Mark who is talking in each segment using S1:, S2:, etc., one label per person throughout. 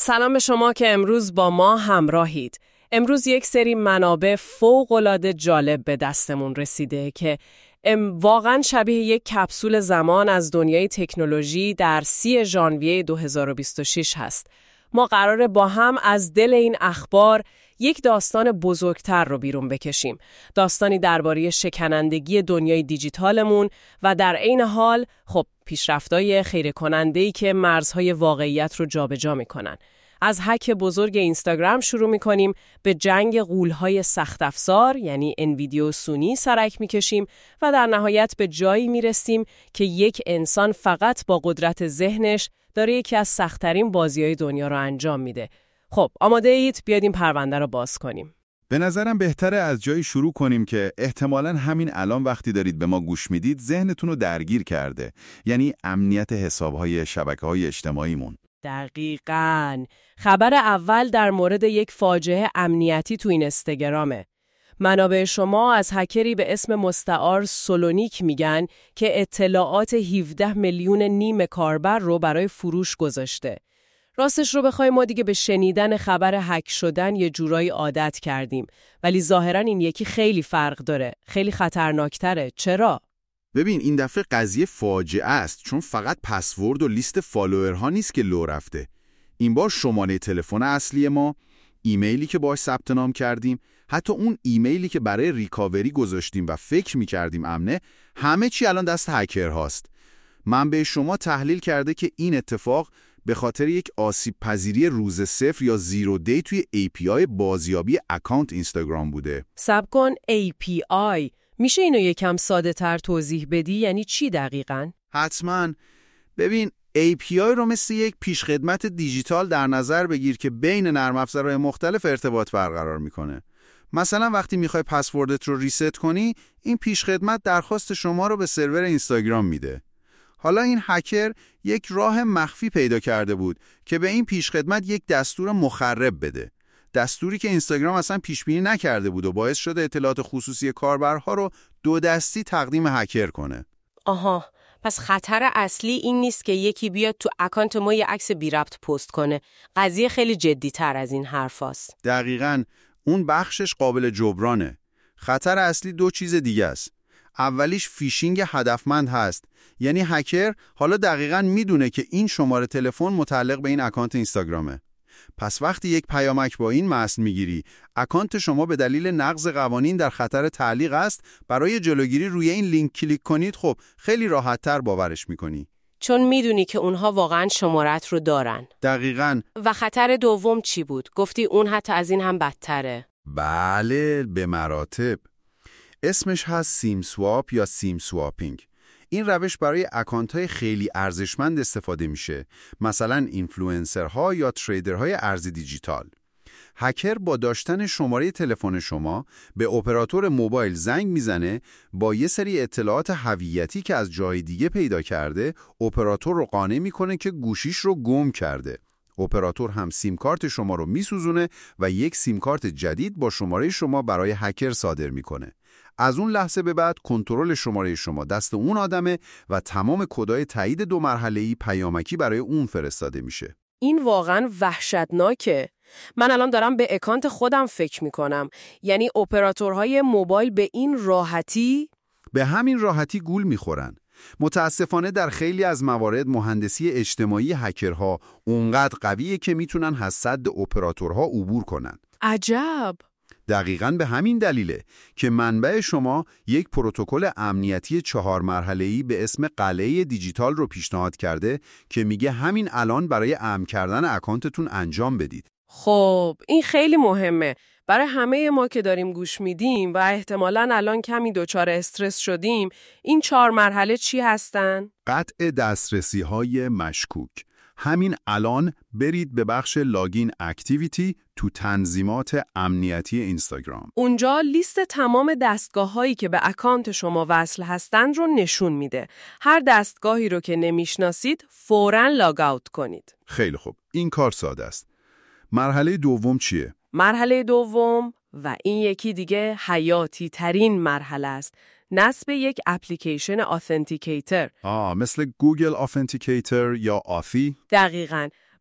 S1: سلام به شما که امروز با ما همراهید. امروز یک سری منابع فوق‌العاده جالب به دستمون رسیده که واقعاً شبیه یک کپسول زمان از دنیای تکنولوژی در 30 ژانویه 2026 هست. ما قراره با هم از دل این اخبار یک داستان بزرگتر رو بیرون بکشیم. داستانی درباره شکنندگی دنیای دیجیتالمون و در عین حال پیشرفت‌های خیره‌کننده‌ای که مرزهای واقعیت رو جابجا می‌کنن. از هک بزرگ اینستاگرام شروع می‌کنیم، به جنگ غول‌های سخت افزار یعنی انویدیا و سونی سرک می‌کشیم و در نهایت به جایی می‌رسیم که یک انسان فقط با قدرت ذهنش داره یکی از سخت‌ترین بازی‌های دنیا رو انجام میده. آماده اید؟ بیاید این پرونده رو باز کنیم.
S2: به نظرم بهتره از جایی شروع کنیم که احتمالاً همین الان وقتی دارید به ما گوش میدید ذهنتون رو درگیر کرده، یعنی امنیت حساب‌های شبکه‌های اجتماعیمون.
S1: دقیقاً. خبر اول در مورد یک فاجعه امنیتی تو اینستاگرامه. منابع شما از هکری به اسم مستعار سولونیک میگن که اطلاعات 17 میلیون کاربر رو برای فروش گذاشته. راستش رو بخوای ما دیگه به شنیدن خبر هک شدن یه جورایی عادت کردیم، ولی ظاهراً این یکی خیلی فرق داره، خیلی خطرناکتره. چرا؟
S2: ببین این دفعه قضیه فاجعه است، چون فقط پسورد و لیست فالوورها نیست که لو رفته. این بار شماره تلفن اصلی ما، ایمیلی که باهاش ثبت نام کردیم، حتی اون ایمیلی که برای ریکاوری گذاشتیم و فکر می‌کردیم امنه، همه چی الان دست هکر هاست. منبع شما تحلیل کرده که این اتفاق به خاطر یک آسیب پذیری روز صفر یا زیرو دی توی API بازیابی اکانت اینستاگرام بوده.
S1: صبر کن، API میشه اینو یکم ساده تر توضیح بدی؟ یعنی چی دقیقاً؟
S2: حتماً. ببین API رو مثل یک پیشخدمت دیجیتال در نظر بگیر که بین نرم افزارهای مختلف ارتباط برقرار میکنه. مثلا وقتی میخوای پسوردت رو ریست کنی، این پیشخدمت درخواست شما رو به سرور اینستاگرام میده. حالا این هکر یک راه مخفی پیدا کرده بود که به این پیشخدمت یک دستور مخرب بده. دستوری که اینستاگرام اصلا پیش بینی نکرده بود و باعث شده اطلاعات خصوصی کاربرها رو دو دستی تقدیم هکر کنه.
S1: آها، پس خطر اصلی این نیست که یکی بیاد تو اکانت ما یه عکس بی ربط پست کنه. قضیه خیلی جدی تر از این حرفاست.
S2: دقیقاً، اون بخشش قابل جبرانه. خطر اصلی دو چیز دیگه است. اولیش فیشینگ هدفمند هست، یعنی هکر حالا دقیقاً میدونه که این شماره تلفن متعلق به این اکانت اینستاگرامه. پس وقتی یک پیامک با این متن میگیری اکانت شما به دلیل نقض قوانین در خطر تعلیق است، برای جلوگیری روی این لینک کلیک کنید، خیلی راحت‌تر باورش میکنی.
S1: چون میدونی که اونها واقعاً شمارت رو دارن.
S2: دقیقاً.
S1: و خطر دوم چی بود؟ گفتی اون حتی از این هم بدتره.
S2: بله، به مراتب. اسمش هست سیم سواپ یا سیم سواپینگ. این روش برای اکانت‌های خیلی ارزشمند استفاده میشه، مثلا اینفلوئنسرها یا تریدرهای ارز دیجیتال. هکر با داشتن شماره تلفن شما به اپراتور موبایل زنگ میزنه، با یه سری اطلاعات هویتی که از جای دیگه پیدا کرده، اپراتور رو قانع میکنه که گوشیش رو گم کرده. اپراتور هم سیم کارت شما رو میسوزونه و یک سیم کارت جدید با شماره شما برای هکر صادر میکنه. از اون لحظه به بعد کنترل شماره شما دست اون آدمه و تمام کدای تایید 2 مرحله‌ای پیامکی برای اون فرستاده میشه.
S1: این واقعاً وحشتناکه. من الان دارم به اکانت خودم فکر میکنم. یعنی اپراتورهای موبایل به این راحتی؟
S2: به همین راحتی گول میخورن. متاسفانه در خیلی از موارد مهندسی اجتماعی هکرها اونقدر قویه که میتونن از سد اپراتورها عبور کنن.
S1: عجب.
S2: دقیقاً به همین دلیله که منبع شما یک پروتکل امنیتی 4 مرحله‌ای به اسم قلعه دیجیتال رو پیشنهاد کرده که میگه همین الان برای امن کردن اکانتتون انجام بدید.
S1: این خیلی مهمه. برای همه ما که داریم گوش میدیم و احتمالاً الان کمی دچار استرس شدیم، این 4 مرحله چی هستن؟
S2: قطع دسترسی‌های مشکوک. همین الان برید به بخش لاگین اکتیویتی تو تنظیمات امنیتی اینستاگرام.
S1: اونجا لیست تمام دستگاه‌هایی که به اکانت شما وصل هستند رو نشون میده. هر دستگاهی رو که نمیشناسید فوراً لاگ اوت کنید.
S2: خیلی خوب، این کار ساده است. مرحله دوم چیه؟
S1: مرحله دوم و این یکی دیگه حیاتی ترین مرحله است. نصب یک اپلیکیشن آثنتیکیتر.
S2: مثل گوگل آثنتیکیتر یا آثی؟
S1: دقیقاً.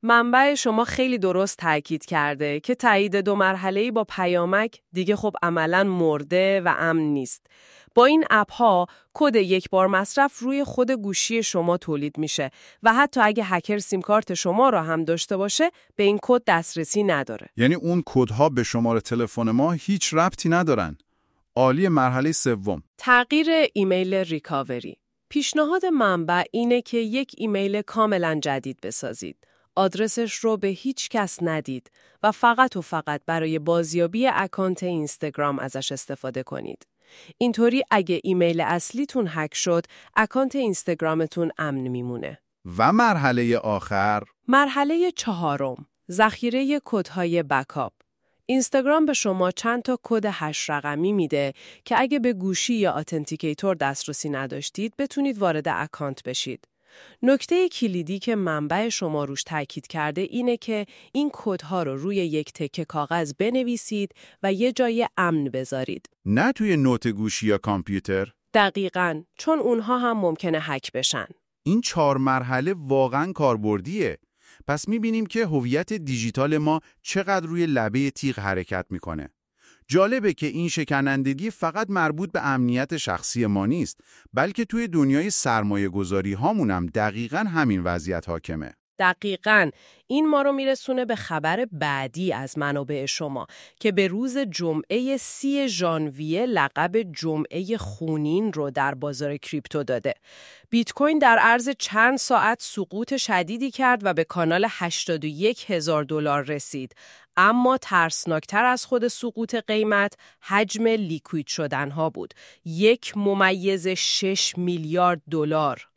S1: منبع شما خیلی درست تاکید کرده که تایید 2 مرحله‌ای با پیامک دیگه خب عملاً مرده و امن نیست. با این اپ‌ها کد یک بار مصرف روی خود گوشی شما تولید میشه و حتی اگه هکر سیم کارت شما را هم داشته باشه به این کد دسترسی نداره.
S2: یعنی اون کدها به شماره تلفن ما هیچ ربطی ندارن. عالی. مرحله سوم،
S1: تغییر ایمیل ریکاوری. پیشنهاد منبع اینه که یک ایمیل کاملا جدید بسازید. آدرسش رو به هیچ کس ندید و فقط برای بازیابی اکانت اینستاگرام ازش استفاده کنید. اینطوری اگه ایمیل اصلیتون هک شد، اکانت اینستاگرامتون امن میمونه.
S2: و مرحله آخر،
S1: مرحله 4، ذخیره کدهای بکاپ. اینستاگرام به شما چند تا کد 8 رقمی میده که اگه به گوشی یا اتنتیکیتور دسترسی نداشتید بتونید وارد اکانت بشید. نکته کلیدی که منبع شما روش تاکید کرده اینه که این کدها رو روی یک تکه کاغذ بنویسید و یه جای امن بذارید.
S2: نه توی نوت گوشی یا کامپیوتر.
S1: دقیقاً، چون اونها هم ممکنه هک بشن.
S2: این 4 مرحله واقعاً کاربردیه. پس می‌بینیم که هویت دیجیتال ما چقدر روی لبه تیغ حرکت می‌کنه. جالبه که این شکنندگی فقط مربوط به امنیت شخصی ما نیست، بلکه توی دنیای سرمایه‌گذاری هامون هم دقیقاً همین وضعیت حاکمه.
S1: دقیقاً. این ما رو میرسونه به خبر بعدی از منابع شما که به روز جمعه 30 ژانویه لقب جمعه خونین رو در بازار کریپتو داده. بیت کوین در عرض چند ساعت سقوط شدیدی کرد و به کانال $81,000 رسید. اما ترسناکتر از خود سقوط قیمت حجم لیکوید شدنها بود. 1.6 میلیارد دلار.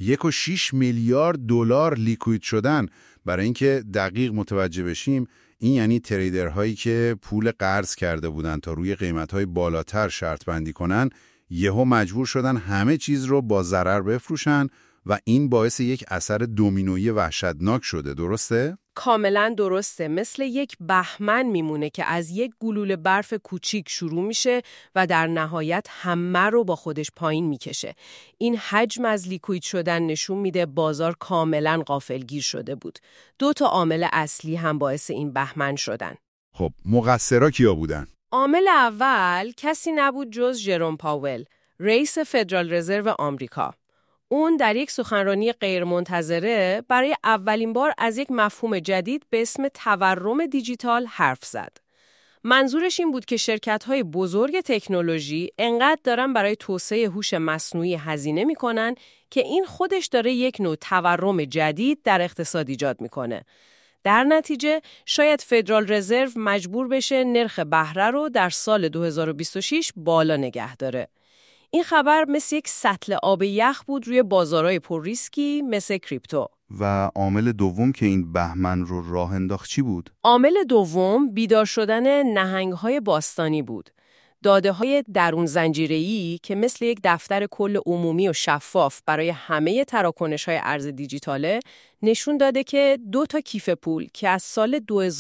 S2: 1.6 میلیارد دلار لیکوید شدن. برای اینکه دقیق متوجه بشیم، این یعنی تریدرهایی که پول قرض کرده بودن تا روی قیمت‌های بالاتر شرط بندی کنن، یهو مجبور شدن همه چیز رو با ضرر بفروشن و این باعث یک اثر دومینویی وحشتناک شده. درسته؟
S1: کاملا درسته. مثل یک بهمن میمونه که از یک گلوله برف کوچیک شروع میشه و در نهایت همه رو با خودش پایین میکشه. این حجم از لیکوید شدن نشون میده بازار کاملا غافلگیر شده بود. 2 تا عامل اصلی هم باعث این بهمن شدن.
S2: خب مقصرا کیا بودن؟
S1: عامل اول کسی نبود جز ژروم پاول، رئیس فدرال رزرو آمریکا. اون در یک سخنرانی غیرمنتظره برای اولین بار از یک مفهوم جدید به اسم تورم دیجیتال حرف زد. منظورش این بود که شرکت‌های بزرگ تکنولوژی انقدر دارن برای توسعه هوش مصنوعی هزینه می‌کنن که این خودش داره یک نوع تورم جدید در اقتصاد ایجاد می‌کنه. در نتیجه شاید فدرال رزرو مجبور بشه نرخ بهره رو در سال 2026 بالا نگه داره. این خبر مثل یک سطل آب یخ بود روی بازارهای پر ریسکی مثل کریپتو.
S2: و عامل دوم که این بهمن رو راه انداخت چی بود؟
S1: عامل دوم بیدار شدن نهنگ‌های باستانی بود. داده‌های درون زنجیره‌ای که مثل یک دفتر کل عمومی و شفاف برای همه تراکنش‌های ارز دیجیتاله نشون داده که 2 تا کیف پول که از سال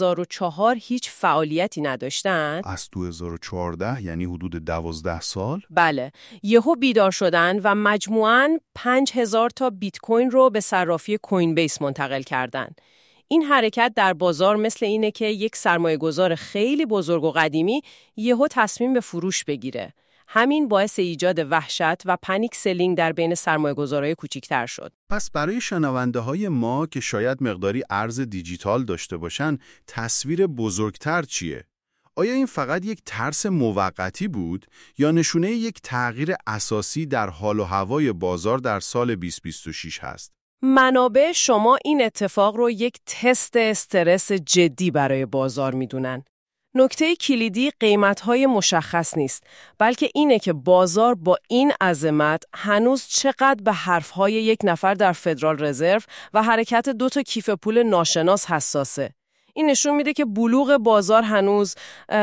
S1: 2004 هیچ فعالیتی نداشتن،
S2: از 2014 یعنی حدود 12 سال؟
S1: بله، یهو بیدار شدن و مجموعاً 5000 تا بیت کوین رو به صرافی کوین بیس منتقل کردن. این حرکت در بازار مثل اینه که یک سرمایه‌گذار خیلی بزرگ و قدیمی یهو تصمیم به فروش بگیره. همین باعث ایجاد وحشت و پانیک سلینگ در بین سرمایه‌گذارهای کوچیک‌تر شد.
S2: پس برای شنونده‌های ما که شاید مقداری ارز دیجیتال داشته باشن، تصویر بزرگتر چیه؟ آیا این فقط یک ترس موقتی بود یا نشونه یک تغییر اساسی در حال و هوای بازار در سال 2026 هست؟
S1: منابع شما این اتفاق رو یک تست استرس جدی برای بازار میدونن. نکته کلیدی قیمت‌های مشخص نیست، بلکه اینه که بازار با این عظمت هنوز چقدر به حرف‌های یک نفر در فدرال رزرو و حرکت 2 تا کیف پول ناشناس حساسه. این نشون میده که بلوغ بازار هنوز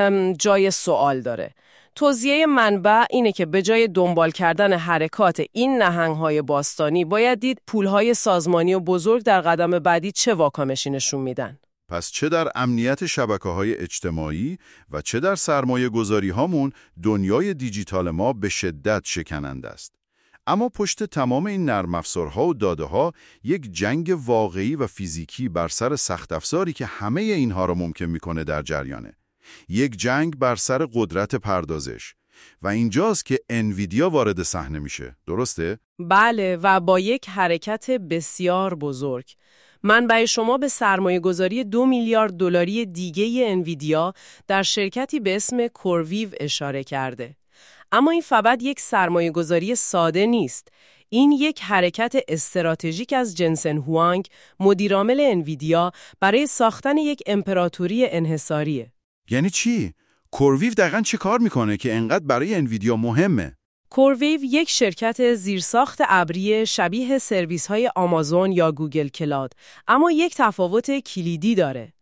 S1: جای سوال داره. توضیح منبع اینه که به جای دنبال کردن حرکات این نهنگ‌های باستانی باید دید پول‌های سازمانی و بزرگ در قدم بعدی چه واکنشی نشون میدن.
S2: پس چه در امنیت شبکه‌های اجتماعی و چه در سرمایه‌گذاری هامون دنیای دیجیتال ما به شدت شکننده است. اما پشت تمام این نرم افزارها و داده‌ها یک جنگ واقعی و فیزیکی بر سر سخت افزاری که همه اینها را ممکن میکنه در جریانه. یک جنگ بر سر قدرت پردازش. و اینجاست که انویدیا وارد صحنه میشه. درسته؟
S1: بله، و با یک حرکت بسیار بزرگ. منبع شما به سرمایه‌گذاری 2 میلیارد دلاری دیگه انویدیا در شرکتی به اسم کورویو اشاره کرده. اما این فقط یک سرمایه‌گذاری ساده نیست. این یک حرکت استراتژیک از جنسن هوانگ، مدیرعامل انویدیا، برای ساختن یک امپراتوری انحصاریه.
S2: یعنی چی؟ کورویو دقیقاً چه کار میکنه که انقدر برای انویدیا مهمه؟
S1: کورویو یک شرکت زیرساخت ابری شبیه سرویس‌های آمازون یا گوگل کلاد، اما یک تفاوت کلیدی داره.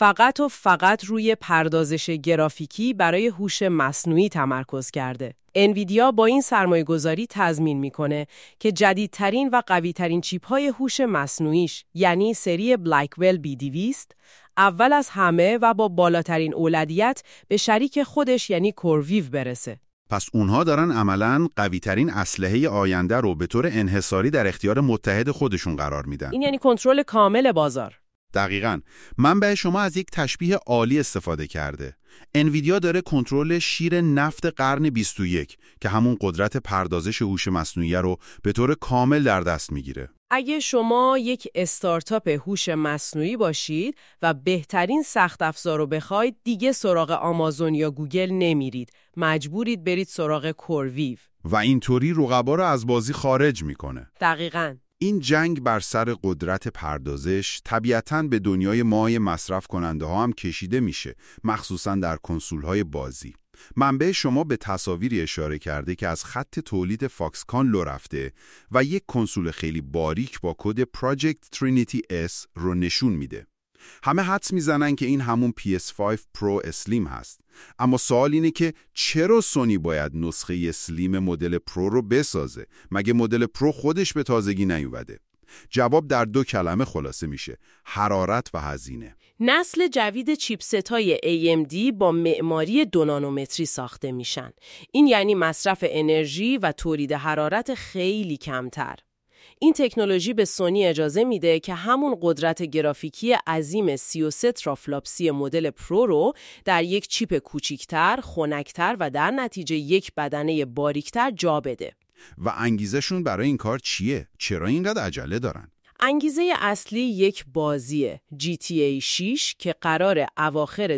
S1: فقط روی پردازش گرافیکی برای هوش مصنوعی تمرکز کرده. انویدیا با این سرمایه‌گذاری تضمین میکنه که جدیدترین و قوی‌ترین چیپ‌های هوش مصنوعیش، یعنی سری بلکول B200، اول از همه و با بالاترین اولویت به شریک خودش یعنی کورویو برسه.
S2: پس اونها دارن عملاً قوی‌ترین اسلحه آینده رو به طور انحصاری در اختیار متحد خودشون قرار میدن.
S1: این یعنی کنترل کامل بازار.
S2: دقیقاً. منبع شما از یک تشبیه عالی استفاده کرده. انویدیا داره کنترل شیر نفت قرن 21 که همون قدرت پردازش هوش مصنوعی رو به طور کامل در دست میگیره.
S1: اگه شما یک استارتاپ هوش مصنوعی باشید و بهترین سخت افزار رو بخواید، دیگه سراغ آمازون یا گوگل نمیرید. مجبورید برید سراغ کورویو.
S2: و اینطوری رقبا رو از بازی خارج میکنه.
S1: دقیقاً.
S2: این جنگ بر سر قدرت پردازش طبیعتاً به دنیای مای مصرف کننده ها هم کشیده میشه، مخصوصاً در کنسول های بازی. منبع شما به تصاویری اشاره کرده که از خط تولید فاکسکان لو رفته و یک کنسول خیلی باریک با کد Project Trinity S رو نشون میده. همه حدس میزنن که این همون PS5 Pro اسلیم هست. اما سوال اینه که چرا سونی باید نسخه اسلیم مدل پرو رو بسازه؟ مگه مدل پرو خودش به تازگی نیومده؟ جواب در 2 کلمه خلاصه میشه: حرارت و هزینه.
S1: نسل جدید چیپست‌های AMD با معماری 2 نانومتری ساخته میشن. این یعنی مصرف انرژی و تولید حرارت خیلی کمتر. این تکنولوژی به سونی اجازه میده که همون قدرت گرافیکی عظیم 33 ترافلاپسی مدل پرو رو در یک چیپ کوچیکتر، خنک‌تر و در نتیجه یک بدنه باریکتر جا بده.
S2: و انگیزشون برای این کار چیه؟ چرا اینقدر عجله دارن؟
S1: انگیزه اصلی یک بازیه، GTA 6 که قرار اواخر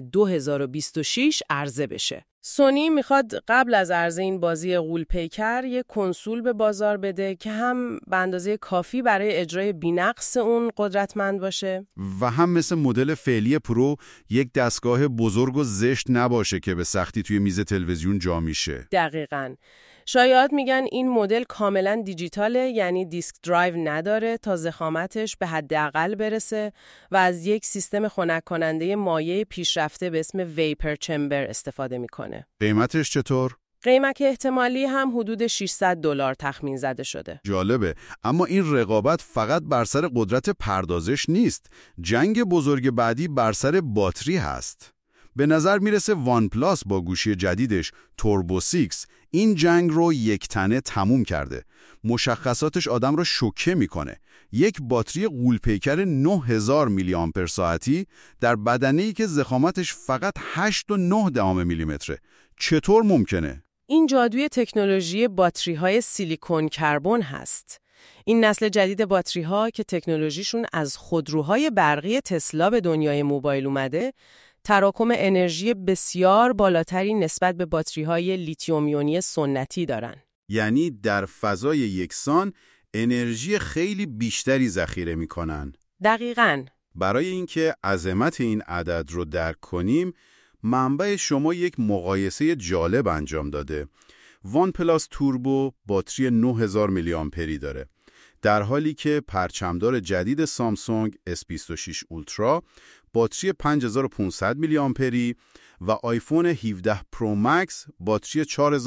S1: 2026 عرضه بشه. سونی میخواد قبل از عرضه این بازی غول‌پیکر یک کنسول به بازار بده که هم به اندازه کافی برای اجرای بی‌نقص اون قدرتمند باشه
S2: و هم مثل مدل فعلی پرو یک دستگاه بزرگ و زشت نباشه که به سختی توی میز تلویزیون جا میشه.
S1: دقیقاً. شایعات میگن این مدل کاملا دیجیتاله، یعنی دیسک درایو نداره تا ضخامتش به حداقل برسه و از یک سیستم خنک کننده مایع پیشرفته به اسم ویپر چمبر استفاده میکنه.
S2: قیمتش چطور؟
S1: قیمت احتمالی هم حدود $600 تخمین زده شده.
S2: جالبه، اما این رقابت فقط بر سر قدرت پردازش نیست. جنگ بزرگ بعدی بر سر باتری هست. به نظر میرسه وان پلاس با گوشی جدیدش توربو 6 این جنگ رو یک تنه تموم کرده. مشخصاتش آدم رو شوکه میکنه. یک باتری غول‌پیکر 9000 میلی آمپر ساعتی در بدنه‌ای که ضخامتش فقط 8.9 میلیمتره. چطور ممکنه؟
S1: این جادوی تکنولوژی باتری‌های سیلیکون کربن هست. این نسل جدید باتری‌ها که تکنولوژیشون از خودروهای برقی تسلا به دنیای موبایل اومده، تراکم انرژی بسیار بالاتری نسبت به باتری‌های لیتیوم ایونی سنتی دارن.
S2: یعنی در فضای یکسان انرژی خیلی بیشتری ذخیره میکنن.
S1: دقیقاً.
S2: برای اینکه عظمت این عدد رو درک کنیم، منبع شما یک مقایسه جالب انجام داده. وان پلاس توربو باتری 9000 میلی آمپری داره، در حالی که پرچمدار جدید سامسونگ S26 اولترا باتری 5500 میلی آمپری و آیفون 17 پرو مکس باتری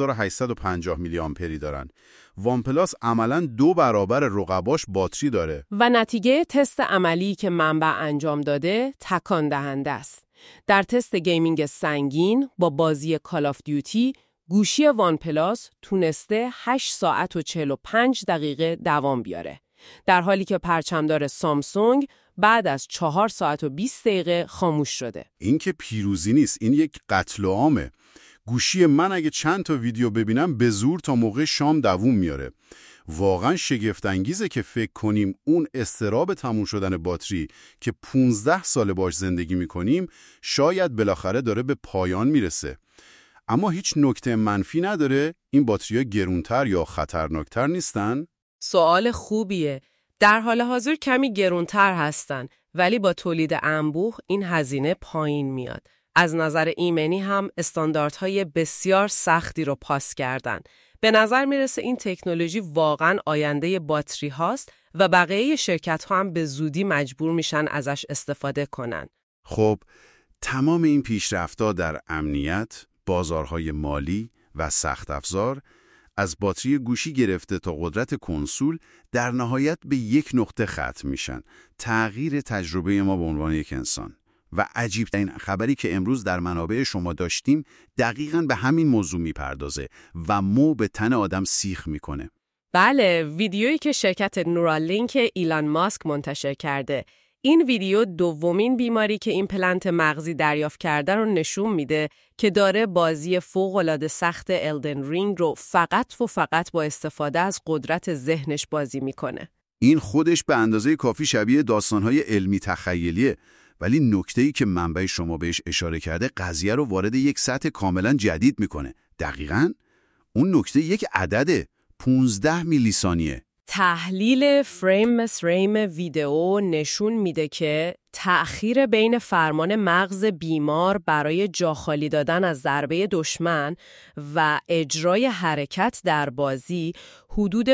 S2: 4850 میلی آمپری دارن. وان پلاس عملاً 2 برابر رقباش باتری داره.
S1: و نتیجه تست عملی که منبع انجام داده تکان دهنده است. در تست گیمینگ سنگین با بازی کال آف دیوتی گوشی وان پلاس تونسته 8 ساعت و 45 دقیقه دوام بیاره. در حالی که پرچمدار سامسونگ بعد از 4 ساعت و 20 دقیقه خاموش شده.
S2: این که پیروزی نیست، این یک قتل عامه. گوشی من اگه چند تا ویدیو ببینم به زور تا موقع شام دووم میاره. واقعا شگفت انگیزه که فکر کنیم اون اضطراب تموم شدن باتری که 15 سال باش زندگی میکنیم شاید بالاخره داره به پایان میرسه. اما هیچ نکته منفی نداره؟ این باتری‌ها گرونتر یا خطرناکتر نیستن؟
S1: سوال خوبیه. در حال حاضر کمی گرونتر هستن، ولی با تولید انبوه این هزینه پایین میاد. از نظر ایمنی هم استانداردهای بسیار سختی رو پاس کردن. به نظر میرسه این تکنولوژی واقعاً آینده باتری هاست و بقیه شرکت ها هم به زودی مجبور میشن ازش استفاده کنن.
S2: خب، تمام این پیشرفت‌ها در امنیت، بازارهای مالی و سخت افزار، از باتری گوشی گرفته تا قدرت کنسول، در نهایت به یک نقطه ختم میشن: تغییر تجربه ما به عنوان یک انسان. و عجیب‌ترین خبری که امروز در منابع شما داشتیم دقیقاً به همین موضوع میپردازه و مو به تن آدم سیخ میکنه.
S1: بله، ویدیویی که شرکت نورالینک ایلان ماسک منتشر کرده. این ویدیو دومین بیماری که ایمپلنت مغزی دریافت کرده رو نشون میده که داره بازی فوق‌العاده سخت الدن رینگ رو فقط با استفاده از قدرت ذهنش بازی میکنه.
S2: این خودش به اندازه کافی شبیه داستان‌های علمی تخیلیه، ولی نکته‌ای که منبع شما بهش اشاره کرده قضیه رو وارد یک سطح کاملا جدید میکنه. دقیقاً اون نکته یک عدده: 15 میلی ثانیه.
S1: تحلیل فریم ویدئو نشون میده که تأخیر بین فرمان مغز بیمار برای جاخالی دادن از ضربه دشمن و اجرای حرکت در بازی حدود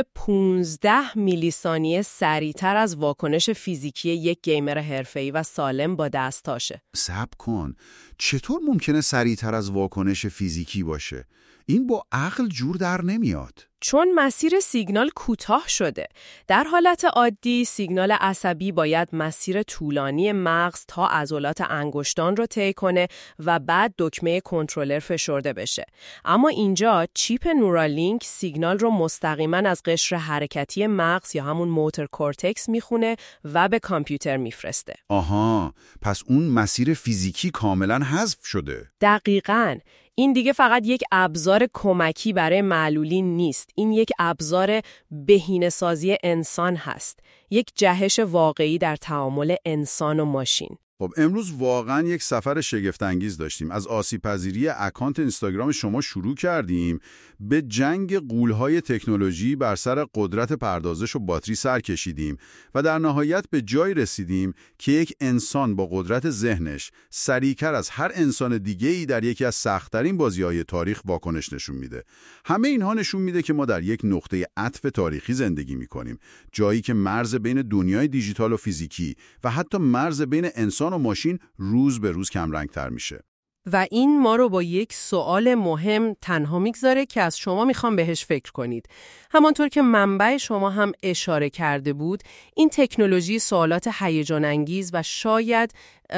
S1: 15 میلی ثانیه سریعتر از واکنش فیزیکی یک گیمر حرفه‌ای و سالم با دستاشه.
S2: صبر کن، چطور ممکنه سریعتر از واکنش فیزیکی باشه؟ این با عقل جور در نمیاد.
S1: چون مسیر سیگنال کوتاه شده. در حالت عادی سیگنال عصبی باید مسیر طولانی مغز تا عضلات انگشتان رو طی کنه و بعد دکمه کنترلر فشرده بشه. اما اینجا چیپ نورالینک سیگنال رو مستقیما از قشر حرکتی مغز یا همون موتور کورتکس میخونه و به کامپیوتر میفرسته.
S2: آها، پس اون مسیر فیزیکی کاملا حذف شده.
S1: دقیقاً. این دیگه فقط یک ابزار کمکی برای معلولین نیست. این یک ابزار بهینه‌سازی انسان هست. یک جهش واقعی در تعامل انسان و ماشین.
S2: خب امروز واقعا یک سفر شگفت‌انگیز داشتیم. از آسیب‌پذیری اکانت اینستاگرام شما شروع کردیم، به جنگ غول‌های تکنولوژی بر سر قدرت پردازش و باتری سر کشیدیم و در نهایت به جایی رسیدیم که یک انسان با قدرت ذهنش سریع‌تر از هر انسان دیگه‌ای در یکی از سخت‌ترین بازی‌های تاریخ واکنش نشون میده. همه اینها نشون میده که ما در یک نقطه عطف تاریخی زندگی می‌کنیم، جایی که مرز بین دنیای دیجیتال و فیزیکی و حتی مرز بین انسان و ماشین روز به روز کم رنگ‌تر میشه.
S1: و این ما رو با یک سوال مهم تنها میگذاره که از شما میخوام بهش فکر کنید. همانطور که منبع شما هم اشاره کرده بود، این تکنولوژی سوالات هیجان انگیز و شاید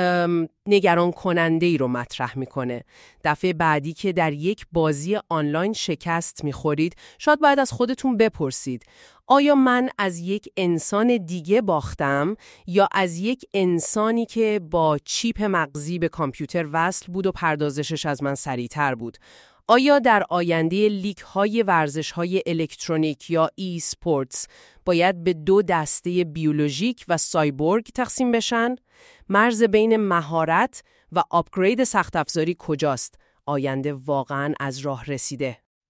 S1: نگران کننده ای رو مطرح میکنه. دفعه بعدی که در یک بازی آنلاین شکست میخورید، شاید باید از خودتون بپرسید: آیا من از یک انسان دیگه باختم یا از یک انسانی که با چیپ مغزی به کامپیوتر وصل بود و پردازشش از من سریعتر بود؟ آیا در آینده لیگ‌های ورزش‌های الکترونیک یا ای سپورتس باید به 2 دسته بیولوژیک و سایبورگ تقسیم بشن؟ مرز بین مهارت و آپگرید سخت افزاری کجاست؟ آینده واقعاً از راه رسیده.